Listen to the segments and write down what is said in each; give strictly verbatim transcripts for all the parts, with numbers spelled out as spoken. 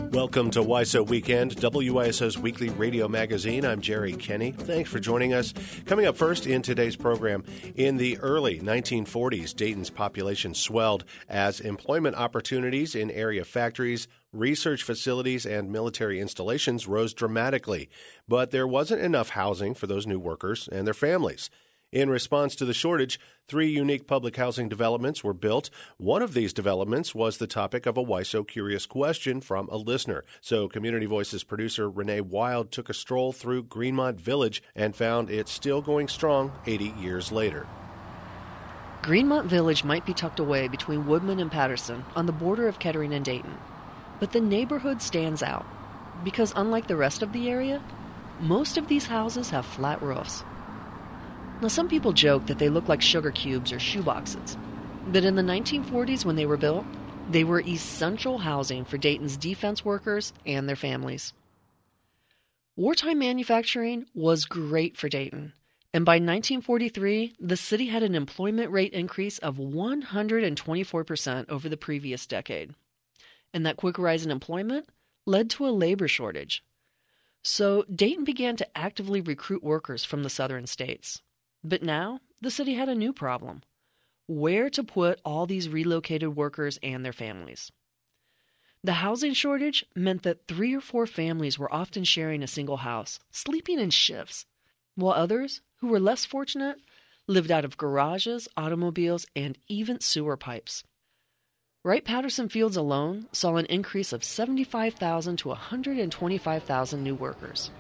Welcome to Y S O Weekend, W I S O's weekly radio magazine. I'm Jerry Kenny. Thanks for joining us. Coming up first in today's program, in the early nineteen forties, Dayton's population swelled as employment opportunities in area factories, research facilities, and military installations rose dramatically. But there wasn't enough housing for those new workers and their families. In response to the shortage, three unique public housing developments were built. One of these developments was the topic of a Y S O Curious question from a listener. So Community Voices producer Renee Wild took a stroll through Greenmont Village and found it's still going strong eighty years later. Greenmont Village might be tucked away between Woodman and Patterson on the border of Kettering and Dayton. But the neighborhood stands out because unlike the rest of the area, most of these houses have flat roofs. Now, some people joke that they look like sugar cubes or shoeboxes, but in the nineteen forties when they were built, they were essential housing for Dayton's defense workers and their families. Wartime manufacturing was great for Dayton, and by nineteen forty-three, the city had an employment rate increase of one hundred twenty-four percent over the previous decade. And that quick rise in employment led to a labor shortage. So Dayton began to actively recruit workers from the southern states. But now, the city had a new problem: where to put all these relocated workers and their families. The housing shortage meant that three or four families were often sharing a single house, sleeping in shifts, while others, who were less fortunate, lived out of garages, automobiles, and even sewer pipes. Wright-Patterson Fields alone saw an increase of seventy-five thousand to one hundred twenty-five thousand new workers.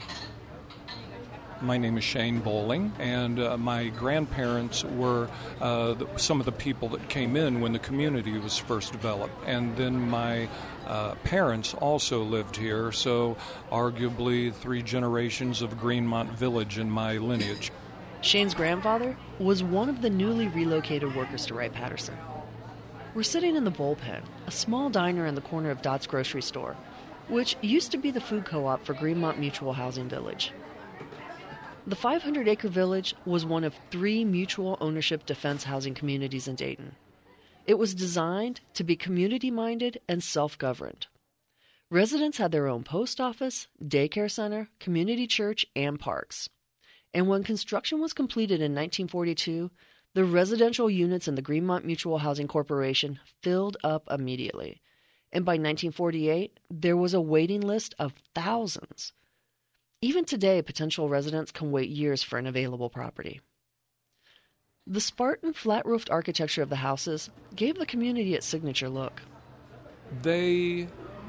My name is Shane Bowling, and uh, my grandparents were uh, the, some of the people that came in when the community was first developed. And then my uh, parents also lived here, so arguably three generations of Greenmont Village in my lineage. Shane's grandfather was one of the newly relocated workers to Wright-Patterson. We're sitting in the Bullpen, a small diner in the corner of Dot's grocery store, which used to be the food co-op for Greenmont Mutual Housing Village. The five hundred acre village was one of three mutual ownership defense housing communities in Dayton. It was designed to be community-minded and self-governed. Residents had their own post office, daycare center, community church, and parks. And when construction was completed in nineteen forty-two, the residential units in the Greenmont Mutual Housing Corporation filled up immediately. And by nineteen forty-eight, there was a waiting list of thousands. Even today, potential residents can wait years for an available property. The Spartan flat-roofed architecture of the houses gave the community its signature look. They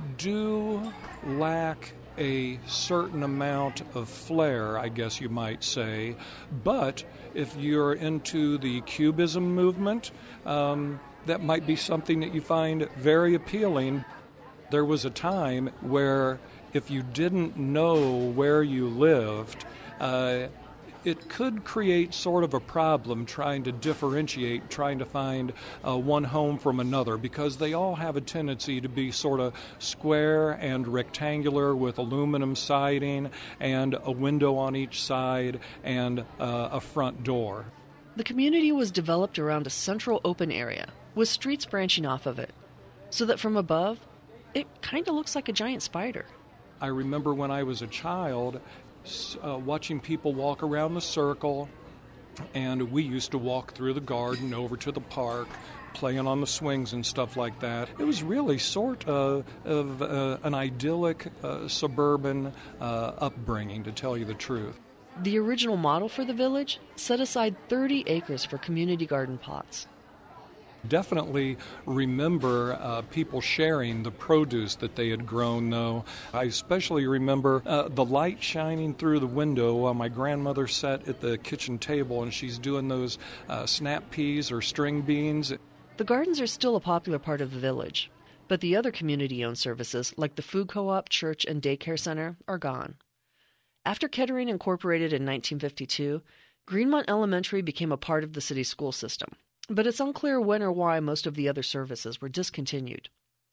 do lack a certain amount of flair, I guess you might say, but if you're into the Cubism movement, um, that might be something that you find very appealing. There was a time where if you didn't know where you lived, uh, it could create sort of a problem trying to differentiate, trying to find uh, one home from another, because they all have a tendency to be sort of square and rectangular with aluminum siding and a window on each side and uh, a front door. The community was developed around a central open area with streets branching off of it, so that from above, it kind of looks like a giant spider. I remember when I was a child uh, watching people walk around the circle, and we used to walk through the garden over to the park, playing on the swings and stuff like that. It was really sort of, of uh, an idyllic uh, suburban uh, upbringing, to tell you the truth. The original model for the village set aside thirty acres for community garden plots. Definitely remember uh, people sharing the produce that they had grown, though. I especially remember uh, the light shining through the window while my grandmother sat at the kitchen table and she's doing those uh, snap peas or string beans. The gardens are still a popular part of the village, but the other community-owned services, like the food co-op, church, and daycare center, are gone. After Kettering incorporated in nineteen fifty-two, Greenmont Elementary became a part of the city's school system. But it's unclear when or why most of the other services were discontinued.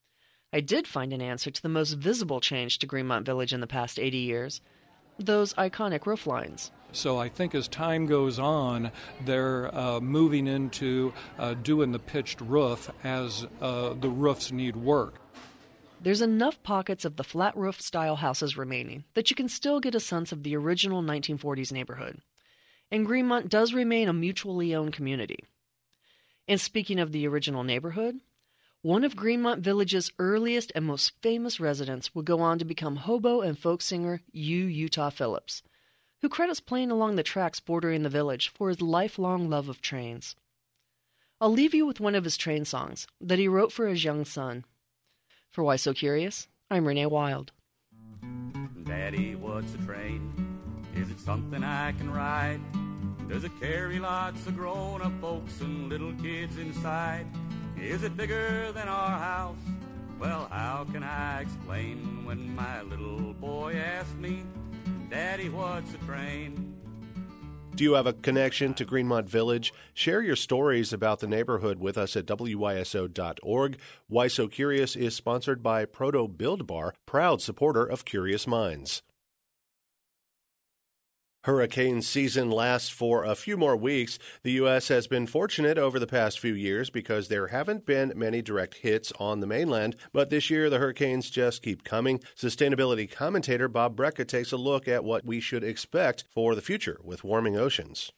I did find an answer to the most visible change to Greenmont Village in the past eighty years, those iconic roof lines. So I think as time goes on, they're uh, moving into uh, doing the pitched roof as uh, the roofs need work. there's enough pockets of the flat roof style houses remaining that you can still get a sense of the original nineteen forties neighborhood. And Greenmont does remain a mutually owned community. And speaking of the original neighborhood, one of Greenmont Village's earliest and most famous residents would go on to become hobo and folk singer Hugh Utah Phillips, who credits playing along the tracks bordering the village for his lifelong love of trains. I'll leave you with one of his train songs that he wrote for his young son. For Why So Curious, I'm Renee Wild. Daddy, what's a train? Is it something I can ride? Does it carry lots of grown-up folks and little kids inside? Is it bigger than our house? Well, how can I explain when my little boy asked me, Daddy, what's a train? Do you have a connection to Greenmont Village? Share your stories about the neighborhood with us at W Y S O dot org. Why So Curious is sponsored by Proto Build Bar, proud supporter of Curious Minds. Hurricane season lasts for a few more weeks. The U S has been fortunate over the past few years because there haven't been many direct hits on the mainland, but this year the hurricanes just keep coming. Sustainability commentator Bob Brecka takes a look at what we should expect for the future with warming oceans.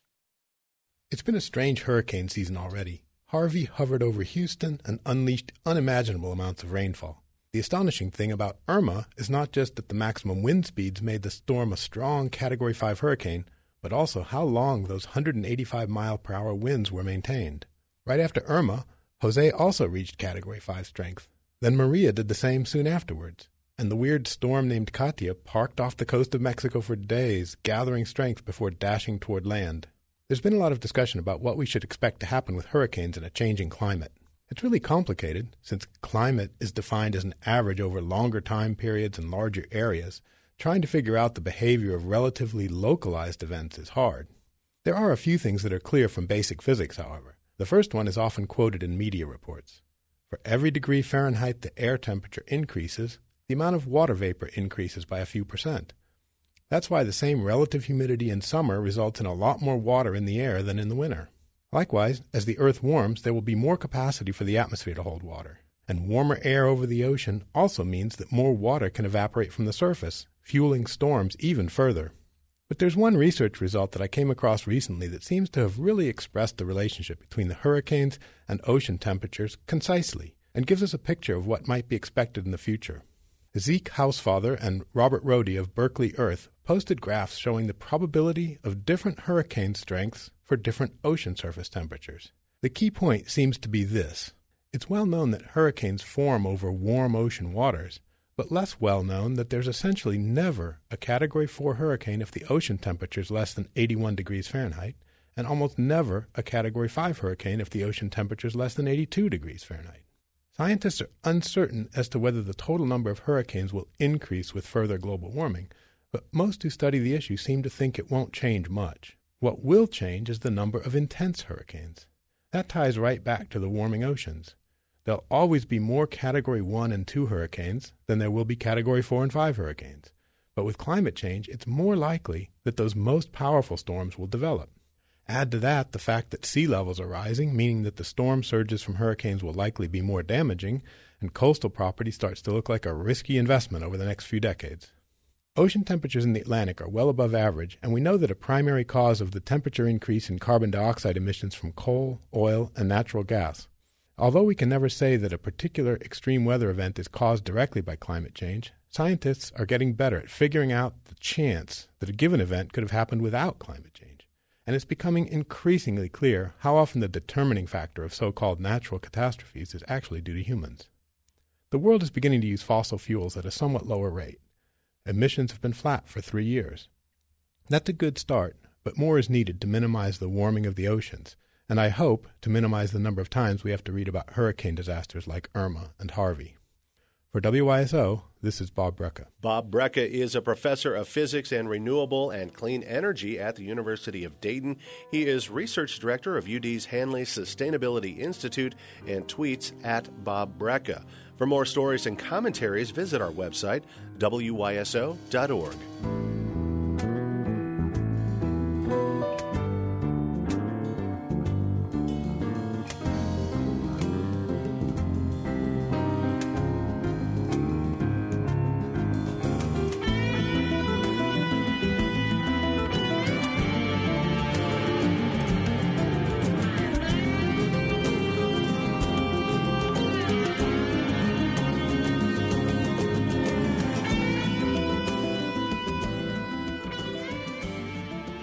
It's been a strange hurricane season already. Harvey hovered over Houston and unleashed unimaginable amounts of rainfall. The astonishing thing about Irma is not just that the maximum wind speeds made the storm a strong Category five hurricane, but also how long those one hundred eighty-five mile per hour winds were maintained. Right after Irma, Jose also reached Category five strength. Then Maria did the same soon afterwards. And the weird storm named Katia parked off the coast of Mexico for days, gathering strength before dashing toward land. There's been a lot of discussion about what we should expect to happen with hurricanes in a changing climate. It's really complicated, since climate is defined as an average over longer time periods and larger areas. Trying to figure out the behavior of relatively localized events is hard. There are a few things that are clear from basic physics, however. The first one is often quoted in media reports. For every degree Fahrenheit the air temperature increases, the amount of water vapor increases by a few percent. That's why the same relative humidity in summer results in a lot more water in the air than in the winter. Likewise, as the Earth warms, there will be more capacity for the atmosphere to hold water. And warmer air over the ocean also means that more water can evaporate from the surface, fueling storms even further. But there's one research result that I came across recently that seems to have really expressed the relationship between the hurricanes and ocean temperatures concisely, and gives us a picture of what might be expected in the future. Zeke Housefather and Robert Rohde of Berkeley Earth posted graphs showing the probability of different hurricane strengths for different ocean surface temperatures. The key point seems to be this. It's well known that hurricanes form over warm ocean waters, but less well known that there's essentially never a Category four hurricane if the ocean temperature is less than eighty-one degrees Fahrenheit, and almost never a Category five hurricane if the ocean temperature is less than eighty-two degrees Fahrenheit. Scientists are uncertain as to whether the total number of hurricanes will increase with further global warming, but most who study the issue seem to think it won't change much. What will change is the number of intense hurricanes. That ties right back to the warming oceans. There'll always be more Category one and two hurricanes than there will be Category four and five hurricanes. But with climate change, it's more likely that those most powerful storms will develop. Add to that the fact that sea levels are rising, meaning that the storm surges from hurricanes will likely be more damaging, and coastal property starts to look like a risky investment over the next few decades. Ocean temperatures in the Atlantic are well above average, and we know that a primary cause of the temperature increase in carbon dioxide emissions from coal, oil, and natural gas. Although we can never say that a particular extreme weather event is caused directly by climate change, scientists are getting better at figuring out the chance that a given event could have happened without climate change. And it's becoming increasingly clear how often the determining factor of so-called natural catastrophes is actually due to humans. The world is beginning to use fossil fuels at a somewhat lower rate. Emissions have been flat for three years. That's a good start, but more is needed to minimize the warming of the oceans, and I hope to minimize the number of times we have to read about hurricane disasters like Irma and Harvey. For W Y S O, this is Bob Brecka. Bob Brecka is a professor of physics and renewable and clean energy at the University of Dayton. He is research director of U D's Hanley Sustainability Institute and tweets at Bob Brecka. For more stories and commentaries, visit our website, W Y S O dot org.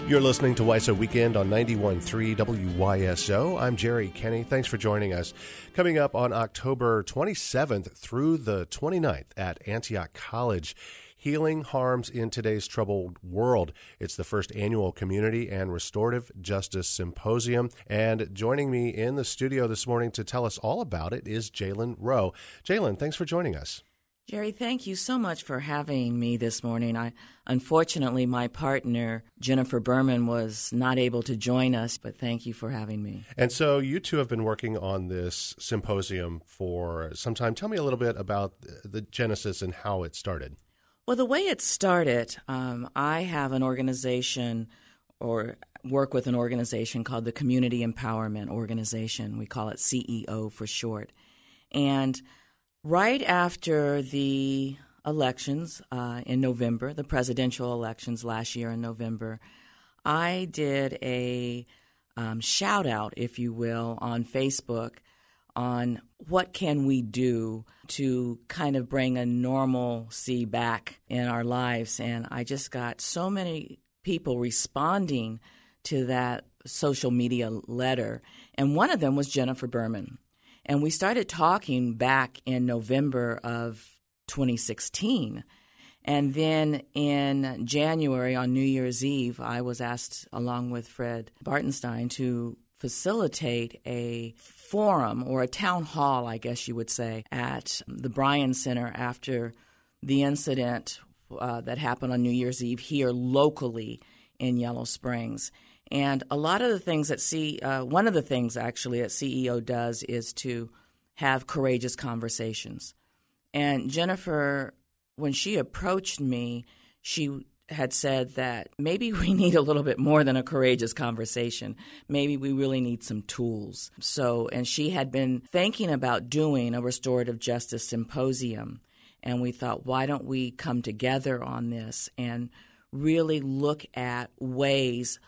You're listening to W I S O Weekend on ninety-one point three W Y S O. I'm Jerry Kenny. Thanks for joining us. Coming up on October twenty-seventh through the twenty-ninth at Antioch College, Healing Harms in Today's Troubled World. It's the first annual Community and Restorative Justice Symposium. And joining me in the studio this morning to tell us all about it is Jalen Rowe. Jalen, thanks for joining us. Jerry, thank you so much for having me this morning. I, unfortunately, my partner, Jennifer Berman, was not able to join us, but thank you for having me. And so you two have been working on this symposium for some time. Tell me a little bit about the genesis and how it started. Well, the way it started, um, I have an organization or work with an organization called the Community Empowerment Organization. We call it C E O for short. And right after the elections uh, in November, the presidential elections last year in November, I did a um, shout out, if you will, on Facebook on what can we do to kind of bring a normalcy back in our lives. And I just got so many people responding to that social media letter. And one of them was Jennifer Berman. And we started talking back in November of twenty sixteen. And then in January, on New Year's Eve, I was asked, along with Fred Bartenstein, to facilitate a forum or a town hall, I guess you would say, at the Bryan Center after the incident uh, that happened on New Year's Eve here locally in Yellow Springs. And a lot of the things that C, uh, one of the things actually that C E O does is to have courageous conversations. And Jennifer, when she approached me, she had said that maybe we need a little bit more than a courageous conversation. Maybe we really need some tools. So, and she had been thinking about doing a restorative justice symposium. And we thought, why don't we come together on this and really look at ways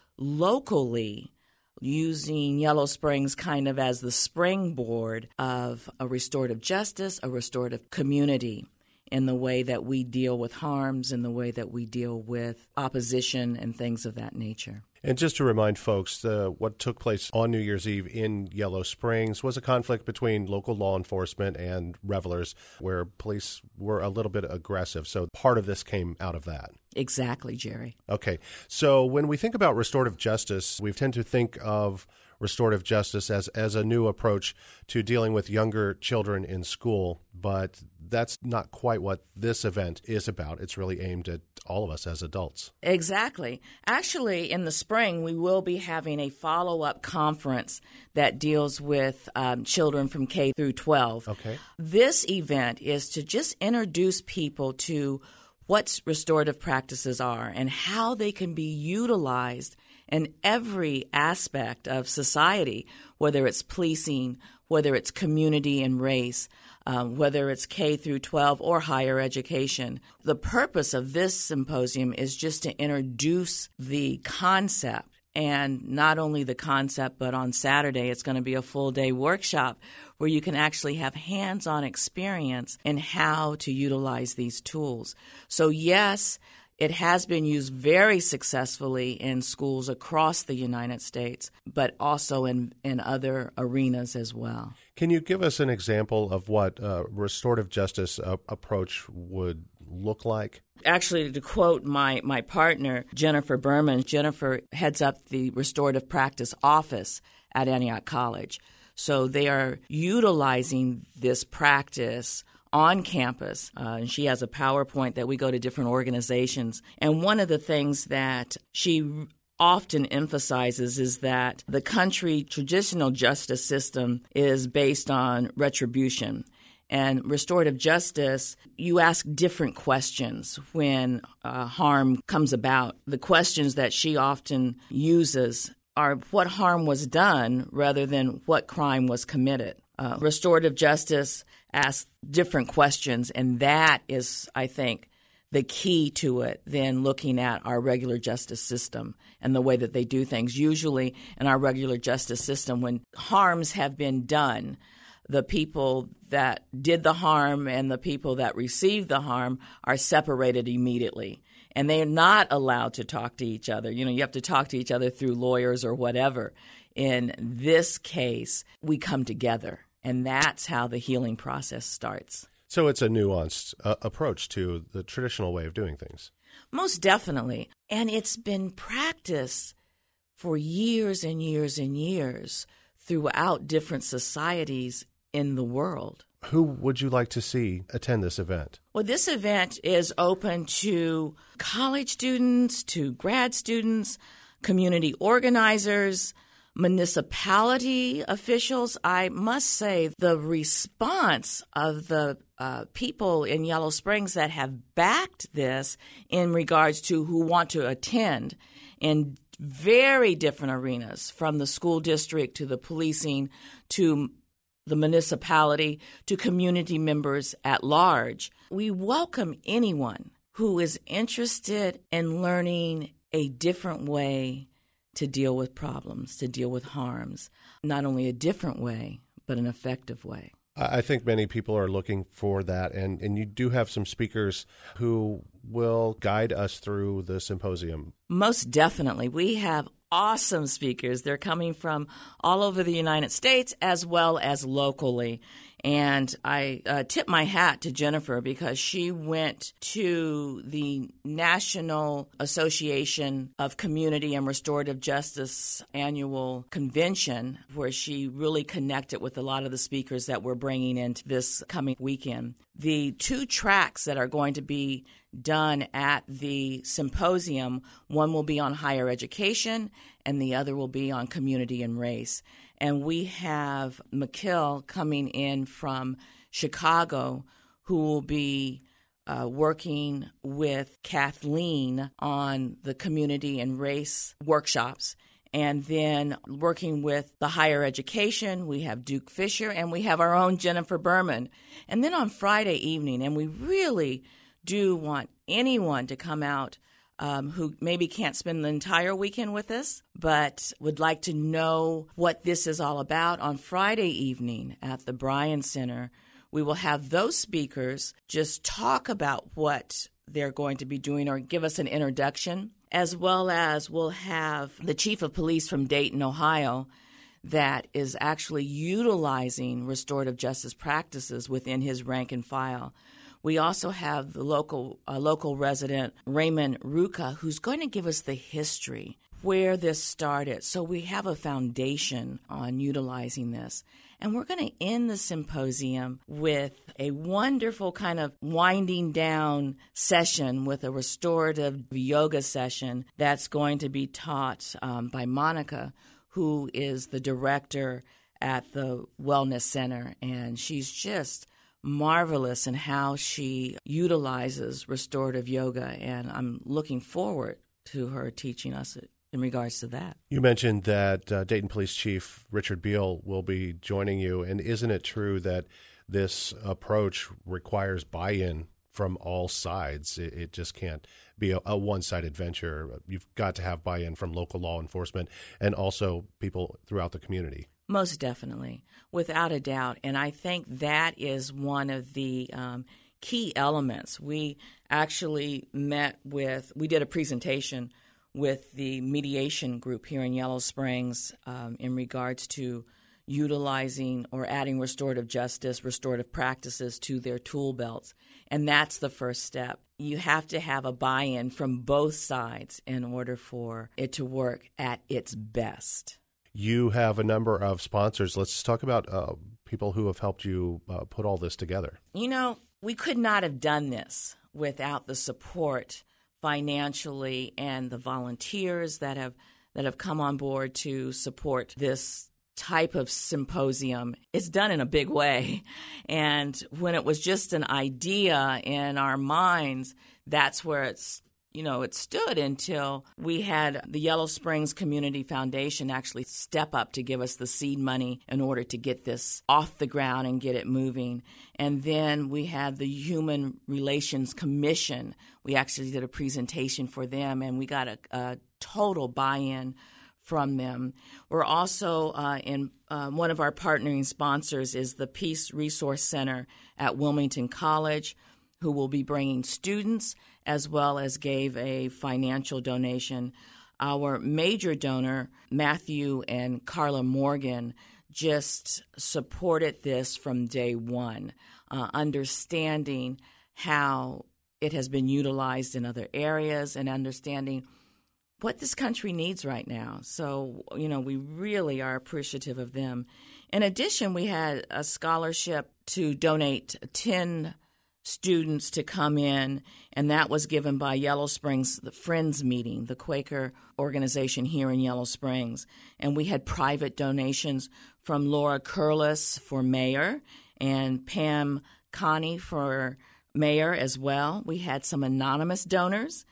locally using Yellow Springs kind of as the springboard of a restorative justice, a restorative community, in the way that we deal with harms, in the way that we deal with opposition and things of that nature. And just to remind folks, uh, what took place on New Year's Eve in Yellow Springs was a conflict between local law enforcement and revelers where police were a little bit aggressive. So part of this came out of that. Exactly, Jerry. Okay. So when we think about restorative justice, we tend to think of restorative justice as, as a new approach to dealing with younger children in school, but that's not quite what this event is about. It's really aimed at all of us as adults. Exactly. Actually, in the spring, we will be having a follow-up conference that deals with um, children from K through twelve. Okay. This event is to just introduce people to what restorative practices are and how they can be utilized in every aspect of society, whether it's policing, whether it's community and race, um, whether it's K through twelve or higher education. The purpose of this symposium is just to introduce the concept, and not only the concept, but on Saturday it's going to be a full-day workshop where you can actually have hands-on experience in how to utilize these tools. So yes, it has been used very successfully in schools across the United States, but also in, in other arenas as well. Can you give us an example of what a restorative justice uh, approach would look like? Actually, to quote my, my partner, Jennifer Berman, Jennifer heads up the restorative practice office at Antioch College. So they are utilizing this practice on campus, uh, and she has a PowerPoint that we go to different organizations. And one of the things that she often emphasizes is that the country traditional justice system is based on retribution. And restorative justice, you ask different questions when uh, harm comes about. The questions that she often uses are what harm was done rather than what crime was committed. Uh, restorative justice asks different questions, and that is, I think, the key to it than looking at our regular justice system and the way that they do things. Usually in our regular justice system, when harms have been done, the people that did the harm and the people that received the harm are separated immediately. And they are not allowed to talk to each other. You know, you have to talk to each other through lawyers or whatever. In this case, we come together, and that's how the healing process starts. So it's a nuanced uh, approach to the traditional way of doing things. Most definitely. And it's been practiced for years and years and years throughout different societies in the world. Who would you like to see attend this event? Well, this event is open to college students, to grad students, community organizers, municipality officials. I must say the response of the uh, people in Yellow Springs that have backed this in regards to who want to attend in very different arenas, from the school district to the policing to the municipality to community members at large. We welcome anyone who is interested in learning a different way to deal with problems, to deal with harms, not only a different way, but an effective way. I think many people are looking for that, and, and you do have some speakers who will guide us through the symposium. Most definitely. We have awesome speakers. They're coming from all over the United States as well as locally. And I uh, tip my hat to Jennifer because she went to the National Association of Community and Restorative Justice annual convention, where she really connected with a lot of the speakers that we're bringing into this coming weekend. The two tracks that are going to be done at the symposium, one will be on higher education and the other will be on community and race. And we have McKill coming in from Chicago, who will be uh, working with Kathleen on the community and race workshops. And then working with the higher education, we have Duke Fisher, and we have our own Jennifer Berman. And then on Friday evening, and we really do want anyone to come out Um, who maybe can't spend the entire weekend with us, but would like to know what this is all about. On Friday evening at the Bryan Center, we will have those speakers just talk about what they're going to be doing or give us an introduction, as well as we'll have the chief of police from Dayton, Ohio, that is actually utilizing restorative justice practices within his rank and file. We also have the local uh, local resident, Raymond Ruka, who's going to give us the history, where this started. So we have a foundation on utilizing this. And we're going to end the symposium with a wonderful kind of winding down session with a restorative yoga session that's going to be taught um, by Monica, who is the director at the Wellness Center. And she's just marvelous in how she utilizes restorative yoga, and I'm looking forward to her teaching us in regards to that. You mentioned that uh, Dayton Police Chief Richard Beal will be joining you, and isn't it true that this approach requires buy-in from all sides? It, it just can't be a, a one-sided venture. You've got to have buy-in from local law enforcement and also people throughout the community. Most definitely, without a doubt. And I think that is one of the um, key elements. We actually met with, we did a presentation with the mediation group here in Yellow Springs um, in regards to utilizing or adding restorative justice, restorative practices to their tool belts. And that's the first step. You have to have a buy-in from both sides in order for it to work at its best. You have a number of sponsors. Let's talk about uh, people who have helped you uh, put all this together. You know, we could not have done this without the support financially and the volunteers that have that have come on board to support this type of symposium. It's done in a big way. And when it was just an idea in our minds, that's where it's You know, it stood until we had the Yellow Springs Community Foundation actually step up to give us the seed money in order to get this off the ground and get it moving. And then we had the Human Relations Commission. We actually did a presentation for them, and we got a, a total buy-in from them. We're also uh, in uh, one of our partnering sponsors is the Peace Resource Center at Wilmington College, who will be bringing students as well as gave a financial donation. Our major donor, Matthew and Carla Morgan, just supported this from day one, uh, understanding how it has been utilized in other areas and understanding what this country needs right now. So, you know, we really are appreciative of them. In addition, we had a scholarship to donate ten students to come in, and that was given by Yellow Springs, the Friends Meeting, the Quaker organization here in Yellow Springs. And we had private donations from Laura Curlis for mayor and Pam Connie for mayor as well. We had some anonymous donors,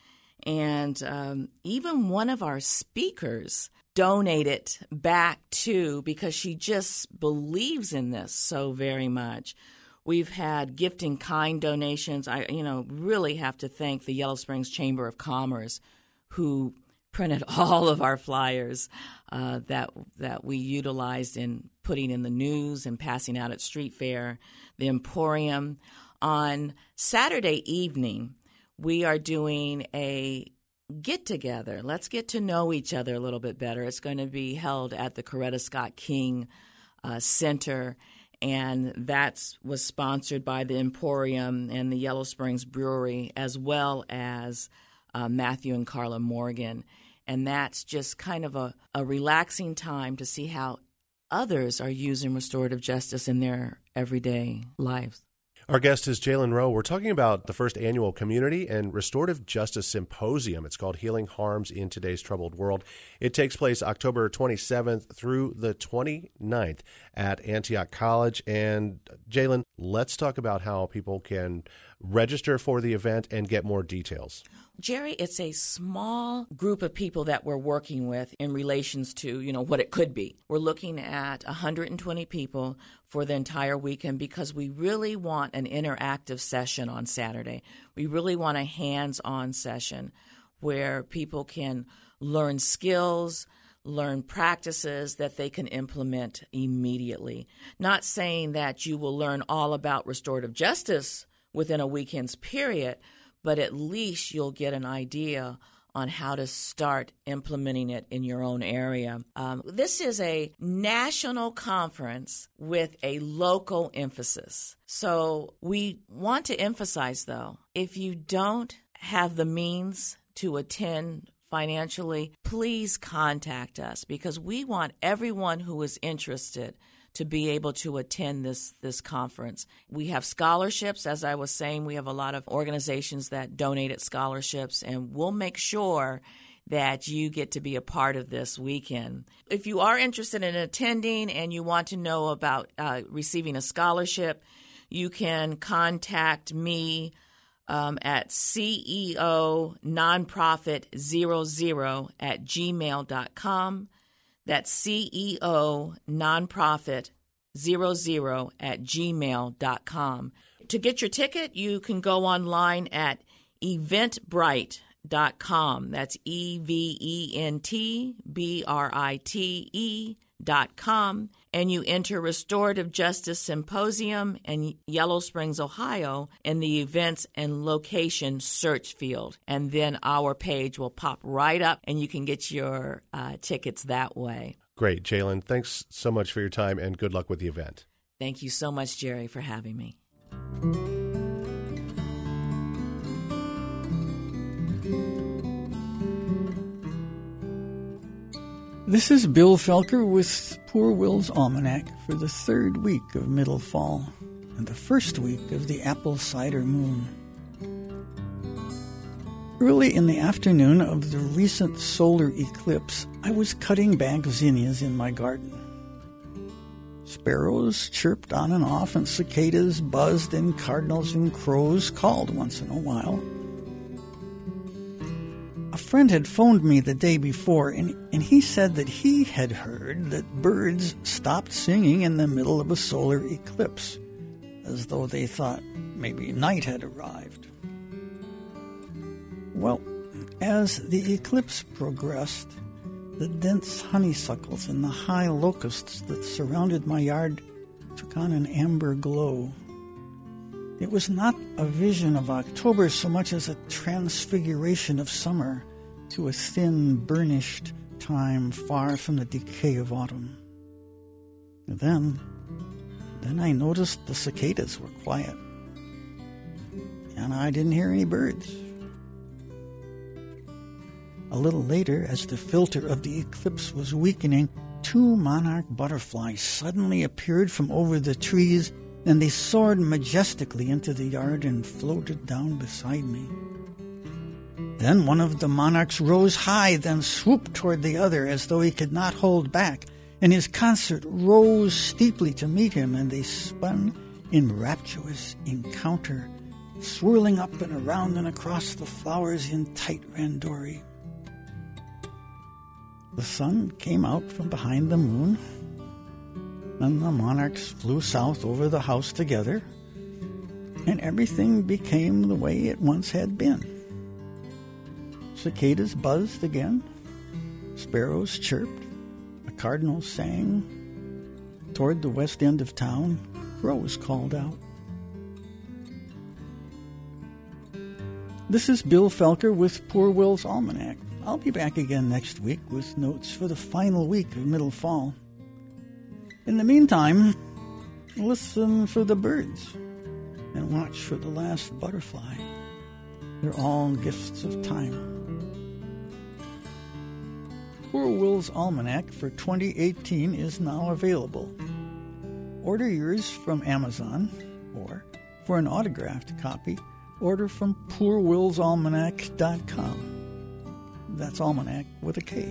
and um, even one of our speakers donated back to, because she just believes in this so very much. We've had gift in kind donations. I, you know, really have to thank the Yellow Springs Chamber of Commerce, who printed all of our flyers uh, that that we utilized in putting in the news and passing out at Street Fair. The Emporium. On Saturday evening, we are doing a get-together. Let's get to know each other a little bit better. It's going to be held at the Coretta Scott King uh, Center, and that was sponsored by the Emporium and the Yellow Springs Brewery, as well as uh, Matthew and Carla Morgan. And that's just kind of a, a relaxing time to see how others are using restorative justice in their everyday lives. Our guest is Jalen Rowe. We're talking about the first annual Community and Restorative Justice Symposium. It's called Healing Harms in Today's Troubled World. It takes place October twenty-seventh through the twenty-ninth at Antioch College. And Jalen, let's talk about how people can register for the event and get more details. Jerry, it's a small group of people that we're working with in relations to, you know, what it could be. We're looking at one hundred twenty people for the entire weekend because we really want an interactive session on Saturday. We really want a hands-on session where people can learn skills, learn practices that they can implement immediately. Not saying that you will learn all about restorative justice within a weekend's period, but at least you'll get an idea on how to start implementing it in your own area. Um, this is a national conference with a local emphasis. So we want to emphasize, though, if you don't have the means to attend financially, please contact us because we want everyone who is interested to be able to attend this this conference. We have scholarships. As I was saying, we have a lot of organizations that donated scholarships, and we'll make sure that you get to be a part of this weekend. If you are interested in attending and you want to know about uh, receiving a scholarship, you can contact me um, at C E O nonprofit zero zero at gmail dot com. That's C E O nonprofit zero zero at gmail dot com. To get your ticket, you can go online at eventbrite dot com. That's E V E N T B R I T E dot com. And you enter Restorative Justice Symposium in Yellow Springs, Ohio, in the events and location search field. And then our page will pop right up, and you can get your uh, tickets that way. Great, Jalen. Thanks so much for your time, and good luck with the event. Thank you so much, Jerry, for having me. This is Bill Felker with Poor Will's Almanac for the third week of middle fall and the first week of the apple cider moon. Early in the afternoon of the recent solar eclipse, I was cutting back zinnias in my garden. Sparrows chirped on and off, and cicadas buzzed, and cardinals and crows called once in a while. A friend had phoned me the day before, and, and he said that he had heard that birds stopped singing in the middle of a solar eclipse, as though they thought maybe night had arrived. Well, as the eclipse progressed, The dense honeysuckles and the high locusts that surrounded my yard took on an amber glow. It was not a vision of October so much as a transfiguration of summer to a thin, burnished time far from the decay of autumn. And then, then I noticed the cicadas were quiet, and I didn't hear any birds. A little later, as the filter of the eclipse was weakening, two monarch butterflies suddenly appeared from over the trees, and they soared majestically into the yard and floated down beside me. Then one of the monarchs rose high, then swooped toward the other as though he could not hold back, and his consort rose steeply to meet him, and they spun in rapturous encounter, swirling up and around and across the flowers in tight randori. The sun came out from behind the moon, and the monarchs flew south over the house together, and everything became the way it once had been. Cicadas buzzed again, sparrows chirped, a cardinal sang. Toward the west end of town, crows called out. This is Bill Felker with Poor Will's Almanac. I'll be back again next week with notes for the final week of middle fall. In the meantime, listen for the birds and watch for the last butterfly. They're all gifts of time. Poor Will's Almanac for twenty eighteen is now available. Order yours from Amazon, or for an autographed copy, order from poor wills almanac dot com. That's almanac with a K.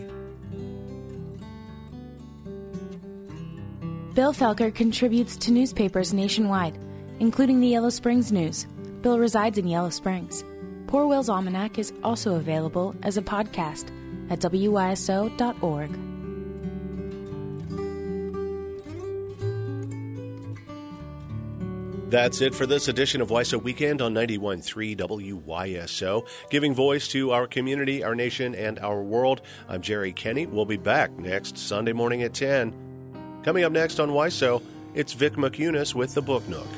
Bill Felker contributes to newspapers nationwide, including the Yellow Springs News. Bill resides in Yellow Springs. Poor Will's Almanac is also available as a podcast at W Y S O dot org. That's it for this edition of W Y S O Weekend on ninety-one point three W Y S O, giving voice to our community, our nation, and our world. I'm Jerry Kenny. We'll be back next Sunday morning at ten. Coming up next on W Y S O, it's Vic McUnis with the Book Nook.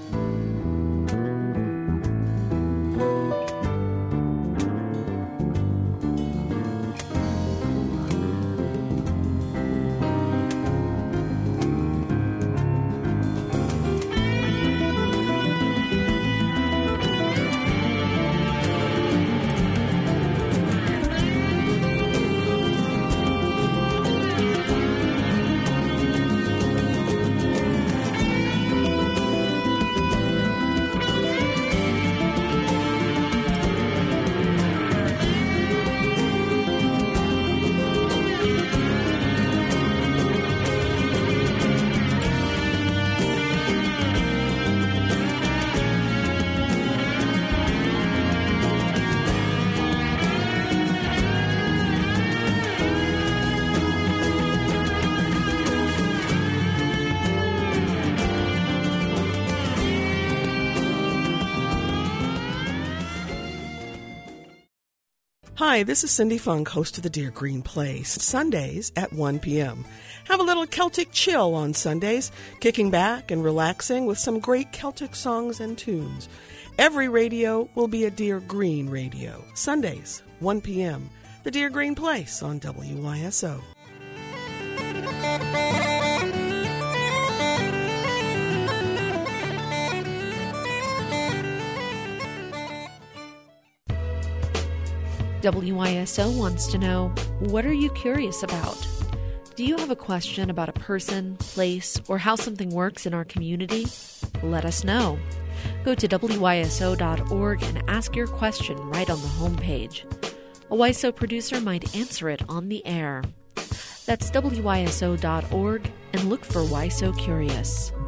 Hi, this is Cindy Funk, host of the Deer Green Place, Sundays at one p.m. Have a little Celtic chill on Sundays, kicking back and relaxing with some great Celtic songs and tunes. Every radio will be a Deer Green radio. Sundays, one p.m. The Deer Green Place on W Y S O. W Y S O wants to know, what are you curious about? Do you have a question about a person, place, or how something works in our community? Let us know. Go to W Y S O dot org and ask your question right on the homepage. A W Y S O producer might answer it on the air. That's W Y S O dot org and look for W Y S O Curious.